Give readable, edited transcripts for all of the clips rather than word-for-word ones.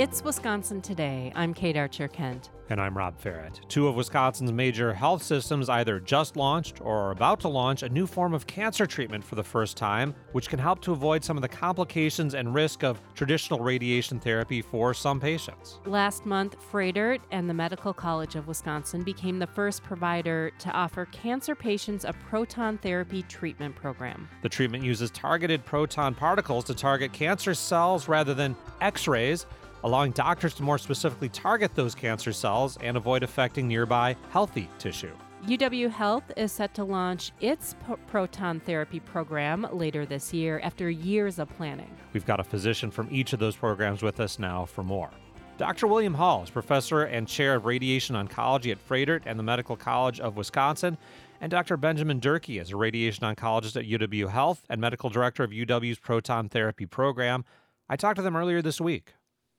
It's Wisconsin Today. I'm Kate Archer-Kent. And I'm Rob Farrett. Two of Wisconsin's major health systems either just launched or are about to launch a new form of cancer treatment for the first time, which can help to avoid some of the complications and risk of traditional radiation therapy for some patients. Last month, Froedtert and the Medical College of Wisconsin became the first provider to offer cancer patients a proton therapy treatment program. The treatment uses targeted proton particles to target cancer cells rather than X-rays, allowing doctors to more specifically target those cancer cells and avoid affecting nearby healthy tissue. UW Health is set to launch its proton therapy program later this year after years of planning. We've got a physician from each of those programs with us now for more. Dr. William Hall is professor and chair of radiation oncology at Froedtert and the Medical College of Wisconsin, and Dr. Benjamin Durkee is a radiation oncologist at UW Health and medical director of UW's proton therapy program. I talked to them earlier this week.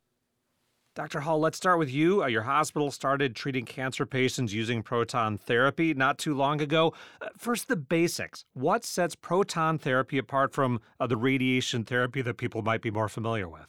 Dr. Hall, let's start with you. Your hospital started treating cancer patients using proton therapy not too long ago. First, the basics. What sets proton therapy apart from the radiation therapy that people might be more familiar with?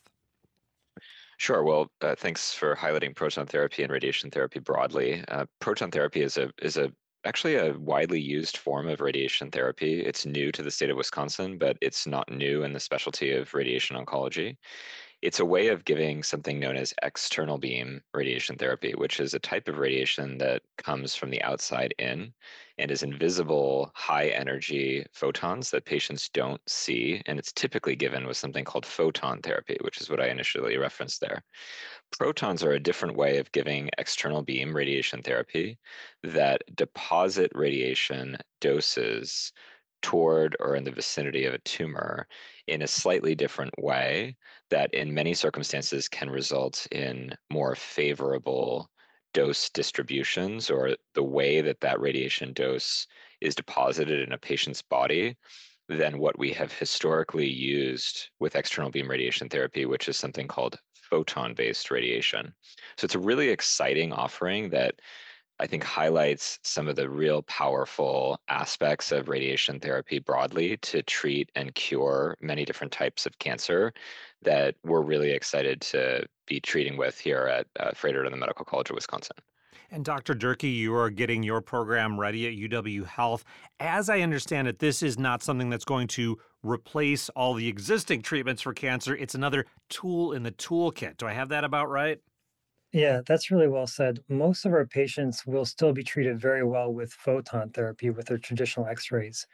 Sure. Well, thanks for highlighting proton therapy and radiation therapy broadly. Proton therapy is actually a widely used form of radiation therapy. It's new to the state of Wisconsin, but it's not new in the specialty of radiation oncology. It's a way of giving something known as external beam radiation therapy, which is a type of radiation that comes from the outside in and is invisible high energy photons that patients don't see. And it's typically given with something called photon therapy, which is what I initially referenced there. Protons are a different way of giving external beam radiation therapy that deposit radiation doses toward or in the vicinity of a tumor in a slightly different way that in many circumstances can result in more favorable dose distributions, or the way that that radiation dose is deposited in a patient's body, than what we have historically used with external beam radiation therapy, which is something called photon-based radiation. So it's a really exciting offering that I think highlights some of the real powerful aspects of radiation therapy broadly to treat and cure many different types of cancer that we're really excited to be treating with here at Froedtert and the Medical College of Wisconsin. And Dr. Durkee, you are getting your program ready at UW Health. As I understand it, this is not something that's going to replace all the existing treatments for cancer. It's another tool in the toolkit. Do I have that about right? Yeah, that's really well said. Most of our patients will still be treated very well with photon therapy with their traditional X-rays.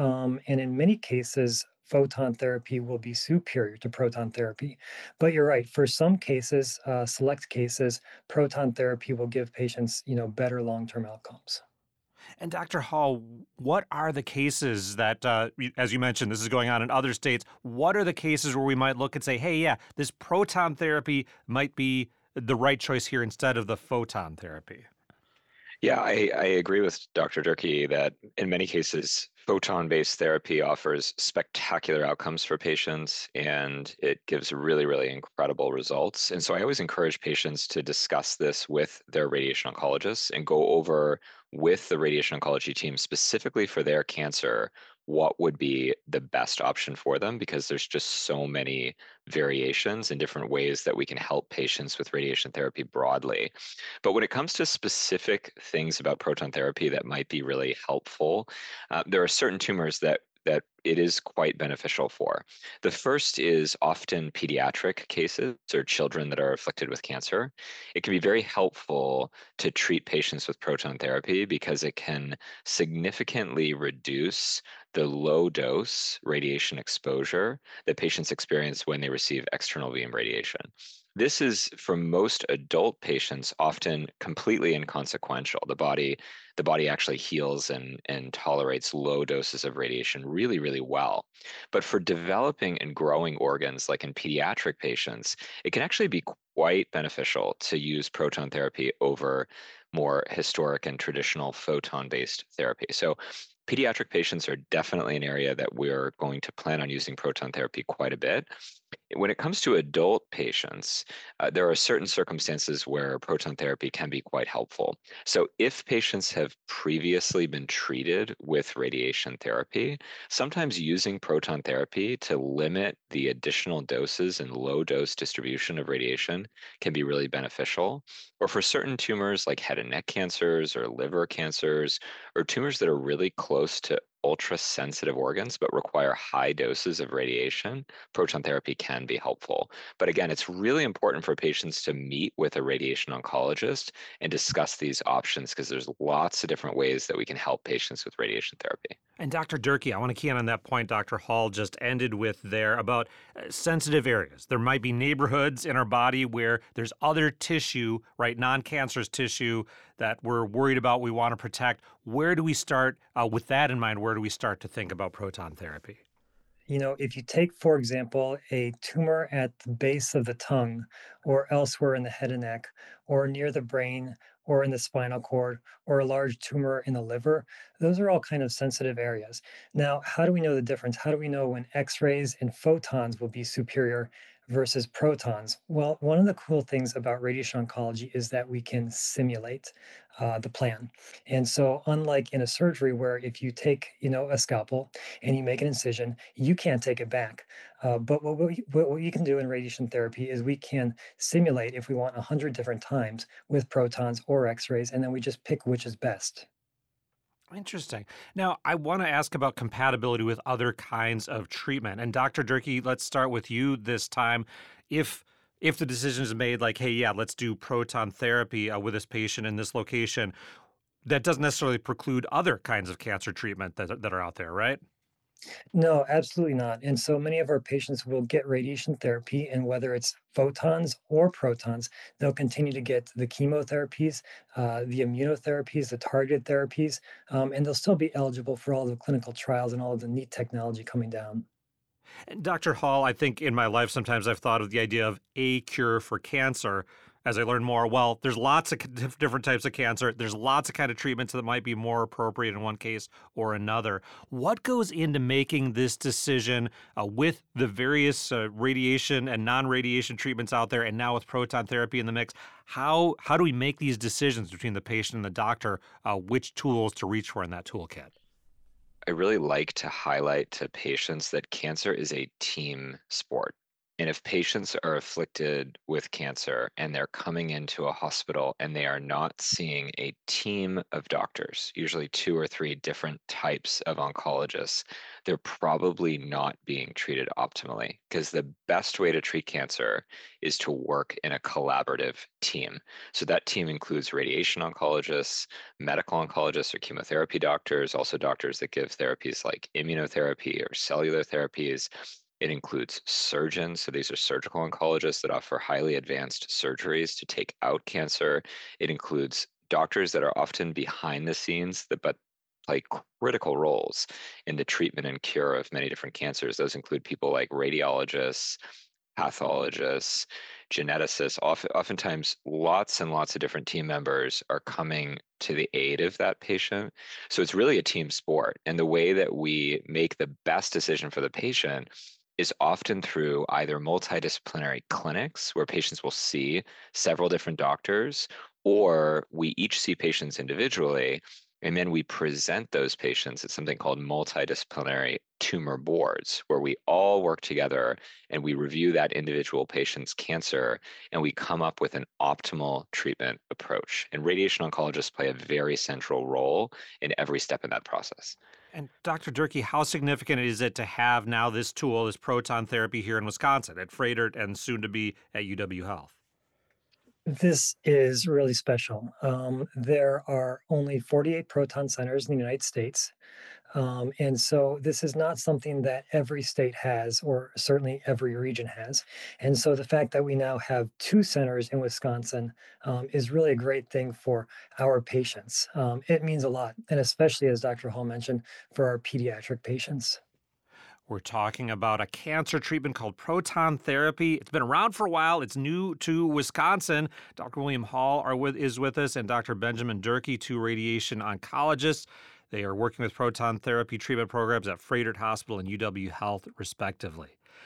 And in many cases, photon therapy will be superior to proton therapy. But you're right, for some cases, select cases, proton therapy will give patients, better long-term outcomes. And Dr. Hall, what are the cases that, as you mentioned, this is going on in other states, what are the cases where we might look and say, hey, yeah, this proton therapy might be the right choice here instead of the photon therapy? Yeah, I agree with Dr. Durkee that in many cases, photon-based therapy offers spectacular outcomes for patients, and it gives really, really incredible results. And so I always encourage patients to discuss this with their radiation oncologists and go over with the radiation oncology team specifically for their cancer what would be the best option for them, because there's just so many variations and different ways that we can help patients with radiation therapy broadly. But when it comes to specific things about proton therapy that might be really helpful, there are certain tumors that it is quite beneficial for. The first is often pediatric cases or children that are afflicted with cancer. It can be very helpful to treat patients with proton therapy because it can significantly reduce the low dose radiation exposure that patients experience when they receive external beam radiation. This is, for most adult patients, often completely inconsequential. The body actually heals and tolerates low doses of radiation really, really well. But for developing and growing organs, like in pediatric patients, it can actually be quite beneficial to use proton therapy over more historic and traditional photon-based therapy. So pediatric patients are definitely an area that we're going to plan on using proton therapy quite a bit. When it comes to adult patients, there are certain circumstances where proton therapy can be quite helpful. So, if patients have previously been treated with radiation therapy, sometimes using proton therapy to limit the additional doses and low dose distribution of radiation can be really beneficial. Or for certain tumors like head and neck cancers or liver cancers, or tumors that are really close to ultra sensitive organs but require high doses of radiation, proton therapy can be helpful. But again, it's really important for patients to meet with a radiation oncologist and discuss these options because there's lots of different ways that we can help patients with radiation therapy. And Dr. Durkee, I want to key in on that point Dr. Hall just ended with there about sensitive areas. There might be neighborhoods in our body where there's other tissue, right, non-cancerous tissue that we're worried about, we want to protect. Where do we start with that in mind? Where do we start to think about proton therapy? If you take, for example, a tumor at the base of the tongue or elsewhere in the head and neck or near the brain or in the spinal cord or a large tumor in the liver, those are all kind of sensitive areas. Now, how do we know the difference? How do we know when X-rays and photons will be superior versus protons? Well, one of the cool things about radiation oncology is that we can simulate the plan. And so, unlike in a surgery where if you take, a scalpel and you make an incision, you can't take it back. But what we can do in radiation therapy is we can simulate if we want 100 different times with protons or X-rays, and then we just pick which is best. Interesting. Now, I want to ask about compatibility with other kinds of treatment. And Dr. Durkee, let's start with you this time. If the decision is made like, hey, yeah, let's do proton therapy with this patient in this location, that doesn't necessarily preclude other kinds of cancer treatment that are out there, right? No, absolutely not. And so many of our patients will get radiation therapy, and whether it's photons or protons, they'll continue to get the chemotherapies, the immunotherapies, the targeted therapies, and they'll still be eligible for all the clinical trials and all of the neat technology coming down. And Dr. Hall, I think in my life sometimes I've thought of the idea of a cure for cancer. As I learn more, well, there's lots of different types of cancer. There's lots of kind of treatments that might be more appropriate in one case or another. What goes into making this decision with the various radiation and non-radiation treatments out there, and now with proton therapy in the mix? How do we make these decisions between the patient and the doctor, which tools to reach for in that toolkit? I really like to highlight to patients that cancer is a team sport. And if patients are afflicted with cancer and they're coming into a hospital and they are not seeing a team of doctors, usually two or three different types of oncologists, they're probably not being treated optimally because the best way to treat cancer is to work in a collaborative team. So that team includes radiation oncologists, medical oncologists or chemotherapy doctors, also doctors that give therapies like immunotherapy or cellular therapies. It includes surgeons, so these are surgical oncologists that offer highly advanced surgeries to take out cancer. It includes doctors that are often behind the scenes but play critical roles in the treatment and cure of many different cancers. Those include people like radiologists, pathologists, geneticists. Oftentimes, lots and lots of different team members are coming to the aid of that patient. So it's really a team sport. And the way that we make the best decision for the patient is often through either multidisciplinary clinics where patients will see several different doctors, or we each see patients individually, and then we present those patients at something called multidisciplinary tumor boards, where we all work together and we review that individual patient's cancer and we come up with an optimal treatment approach. And radiation oncologists play a very central role in every step in that process. And Dr. Durkee, how significant is it to have now this tool, this proton therapy here in Wisconsin at Froedtert and soon to be at UW Health? This is really special. There are only 48 proton centers in the United States. And so this is not something that every state has, or certainly every region has. And so the fact that we now have two centers in Wisconsin is really a great thing for our patients. It means a lot, and especially, as Dr. Hall mentioned, for our pediatric patients. We're talking about a cancer treatment called proton therapy. It's been around for a while. It's new to Wisconsin. Dr. William Hall is with us, and Dr. Benjamin Durkee, two radiation oncologists. They are working with proton therapy treatment programs at Froedtert Hospital and UW Health, respectively.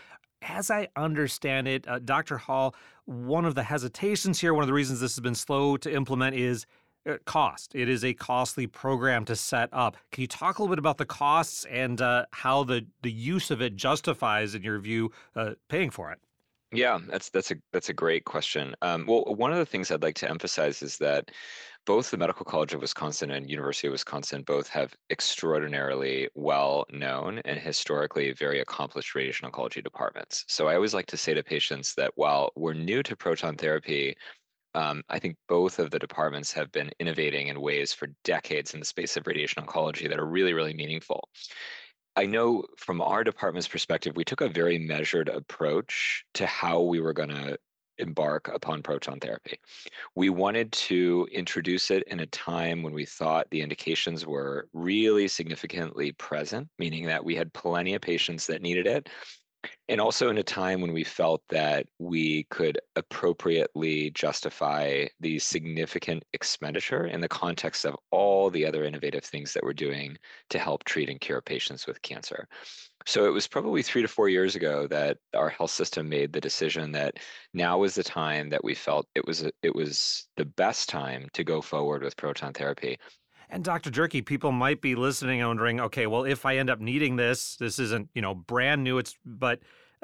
As I understand it, Dr. Hall, one of the hesitations here, one of the reasons this has been slow to implement is cost. It is a costly program to set up. Can you talk a little bit about the costs and how the use of it justifies, in your view, paying for it? Yeah, that's a great question. Well, one of the things I'd like to emphasize is that both the Medical College of Wisconsin and University of Wisconsin both have extraordinarily well known and historically very accomplished radiation oncology departments. So I always like to say to patients that while we're new to proton therapy, I think both of the departments have been innovating in ways for decades in the space of radiation oncology that are really, really meaningful. I know from our department's perspective, we took a very measured approach to how we were going to embark upon proton therapy. We wanted to introduce it in a time when we thought the indications were really significantly present, meaning that we had plenty of patients that needed it, and also in a time when we felt that we could appropriately justify the significant expenditure in the context of all the other innovative things that we're doing to help treat and cure patients with cancer. So it was probably 3 to 4 years ago that our health system made the decision that now was the time that we felt it was the best time to go forward with proton therapy. And Dr. Jerky, people might be listening and wondering, okay, well, if I end up needing this isn't, brand new. But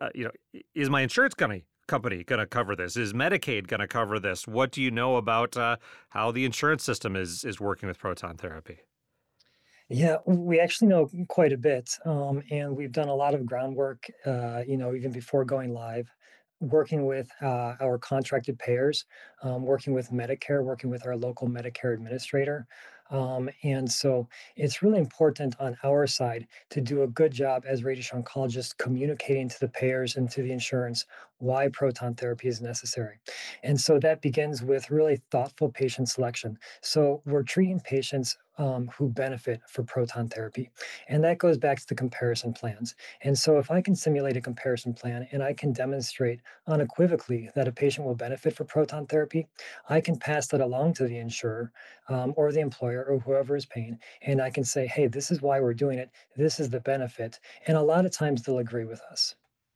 is my insurance company going to cover this? Is Medicaid going to cover this? What do you know about how the insurance system is working with proton therapy? Yeah, we actually know quite a bit, and we've done a lot of groundwork, even before going live, working with our contracted payers, working with Medicare, working with our local Medicare administrator. And so it's really important on our side to do a good job as radiation oncologists communicating to the payers and to the insurance why proton therapy is necessary. And so that begins with really thoughtful patient selection. So we're treating patients who benefit for proton therapy. And that goes back to the comparison plans. And so if I can simulate a comparison plan and I can demonstrate unequivocally that a patient will benefit for proton therapy, I can pass that along to the insurer or the employer or whoever is paying. And I can say, hey, this is why we're doing it. This is the benefit. And a lot of times they'll agree with us.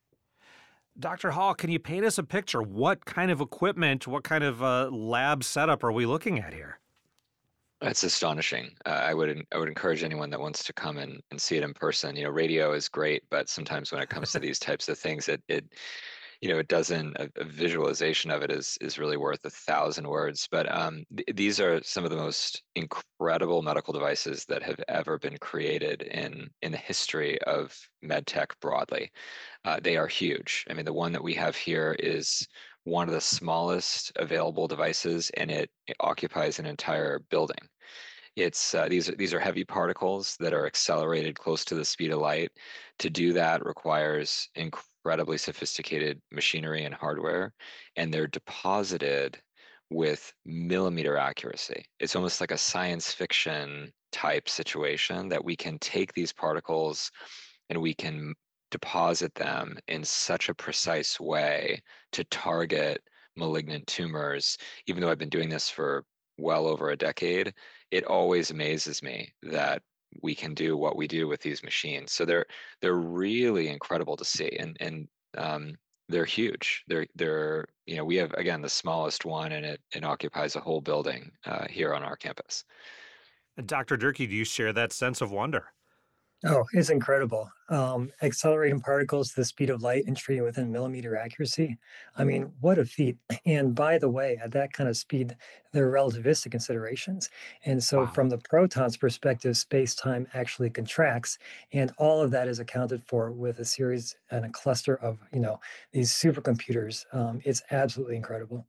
Dr. Hall, can you paint us a picture? What kind of equipment, what kind of lab setup are we looking at here? That's astonishing. I would encourage anyone that wants to come and see it in person. Radio is great, but sometimes when it comes to these types of things, it doesn't. A visualization of it is really worth 1,000 words. But these are some of the most incredible medical devices that have ever been created in the history of med tech broadly. They are huge. I mean, the one that we have here is one of the smallest available devices, and it occupies an entire building. It's these are heavy particles that are accelerated close to the speed of light. To do that requires incredibly sophisticated machinery and hardware, and they're deposited with millimeter accuracy. It's almost like a science fiction type situation that we can take these particles and we can deposit them in such a precise way to target malignant tumors. Even though I've been doing this for well over a decade, it always amazes me that we can do what we do with these machines. So they're really incredible to see, and they're huge. We have, again, the smallest one, and it occupies a whole building here on our campus. Dr. Durkee, do you share that sense of wonder? Oh, it's incredible. Accelerating particles to the speed of light and treating within millimeter accuracy. I mean, what a feat. And by the way, at that kind of speed, there are relativistic considerations. And so, Wow. from the proton's perspective, space time actually contracts. And all of that is accounted for with a series and a cluster of, these supercomputers. It's absolutely incredible.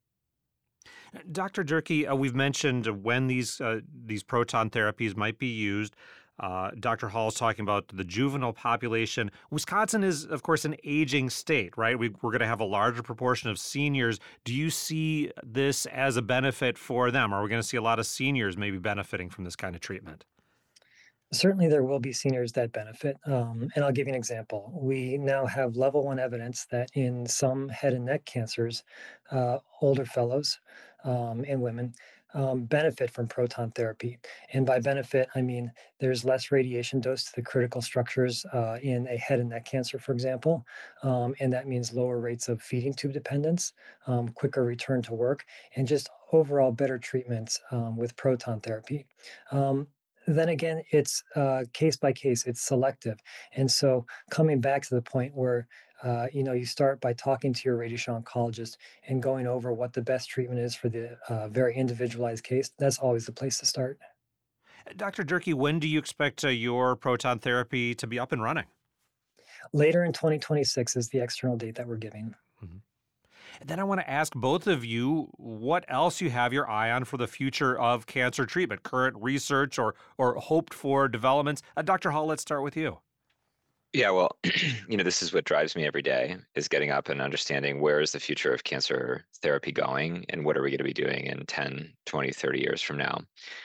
Dr. Durkee, we've mentioned when these proton therapies might be used. Dr. Hall is talking about the juvenile population. Wisconsin is, of course, an aging state, right? We're going to have a larger proportion of seniors. Do you see this as a benefit for them? Are we going to see a lot of seniors maybe benefiting from this kind of treatment? Certainly, there will be seniors that benefit. And I'll give you an example. We now have level one evidence that in some head and neck cancers, older fellows and women benefit from proton therapy. And by benefit, I mean there's less radiation dose to the critical structures in a head and neck cancer, for example. And that means lower rates of feeding tube dependence, quicker return to work, and just overall better treatments with proton therapy. Um, then again, it's case by case, it's selective. And so coming back to the point where you start by talking to your radiation oncologist and going over what the best treatment is for the very individualized case. That's always the place to start. Dr. Durkee, when do you expect your proton therapy to be up and running? Later in 2026 is the external date that we're giving. Mhm. And then I want to ask both of you what else you have your eye on for the future of cancer treatment, current research or hoped for developments. Dr. Hall, let's start with you. Yeah, well, this is what drives me every day is getting up and understanding where is the future of cancer therapy going and what are we going to be doing in 10, 20, 30 years from now.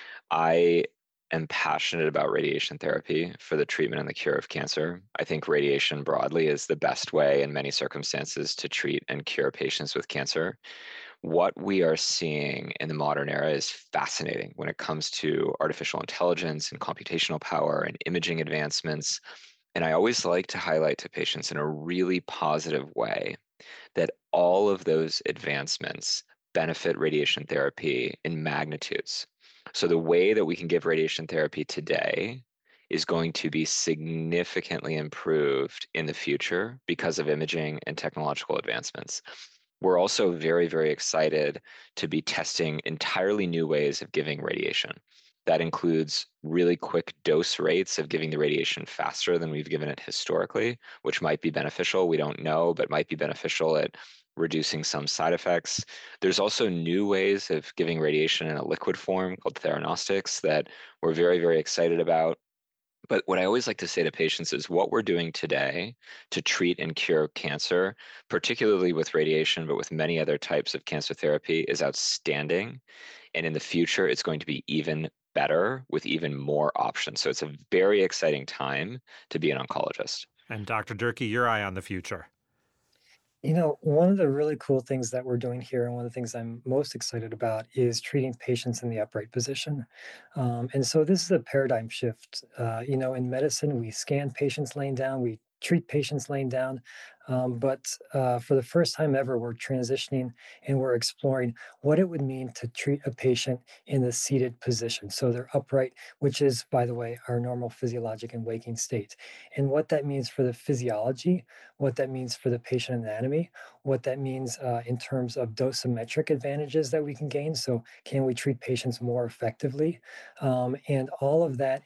I am passionate about radiation therapy for the treatment and the cure of cancer. I think radiation broadly is the best way in many circumstances to treat and cure patients with cancer. What we are seeing in the modern era is fascinating when it comes to artificial intelligence and computational power and imaging advancements. And I always like to highlight to patients in a really positive way that all of those advancements benefit radiation therapy in magnitudes. So the way that we can give radiation therapy today is going to be significantly improved in the future because of imaging and technological advancements. We're also very, very excited to be testing entirely new ways of giving radiation. That includes really quick dose rates of giving the radiation faster than we've given it historically, which might be beneficial. We don't know, but might be beneficial at reducing some side effects. There's also new ways of giving radiation in a liquid form called theranostics that we're very, very excited about. But what I always like to say to patients is what we're doing today to treat and cure cancer, particularly with radiation, but with many other types of cancer therapy, is outstanding. And in the future, it's going to be even better with even more options. So it's a very exciting time to be an oncologist. And Dr. Durkee, your eye on the future. One of the really cool things that we're doing here, and one of the things I'm most excited about, is treating patients in the upright position. And so this is a paradigm shift. In medicine, we scan patients laying down, we treat patients laying down. But for the first time ever, we're transitioning and we're exploring what it would mean to treat a patient in the seated position. So they're upright, which is, by the way, our normal physiologic and waking state. And what that means for the physiology, what that means for the patient anatomy, what that means in terms of dosimetric advantages that we can gain. So can we treat patients more effectively? And all of that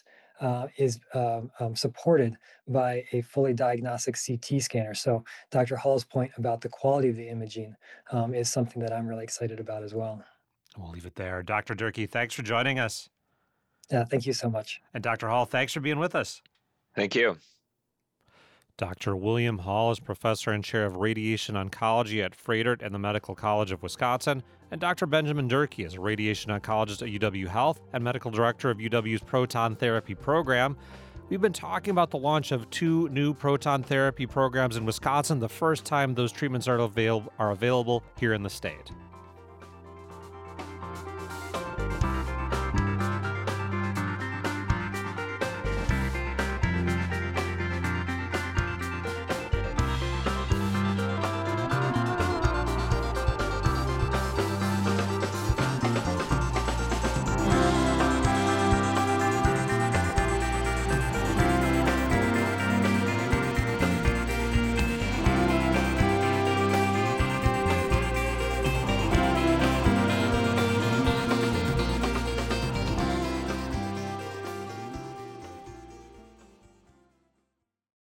is supported by a fully diagnostic CT scanner. So Dr. Hall's point about the quality of the imaging is something that I'm really excited about as well. We'll leave it there. Dr. Durkee, thanks for joining us. Thank you so much. And Dr. Hall, thanks for being with us. Thank you. Dr. William Hall is professor and chair of radiation oncology at Froedtert and the Medical College of Wisconsin, and Dr. Benjamin Durkee is a radiation oncologist at UW Health and medical director of UW's proton therapy program. We've been talking about the launch of 2 new proton therapy programs in Wisconsin, the first time those treatments are available here in the state.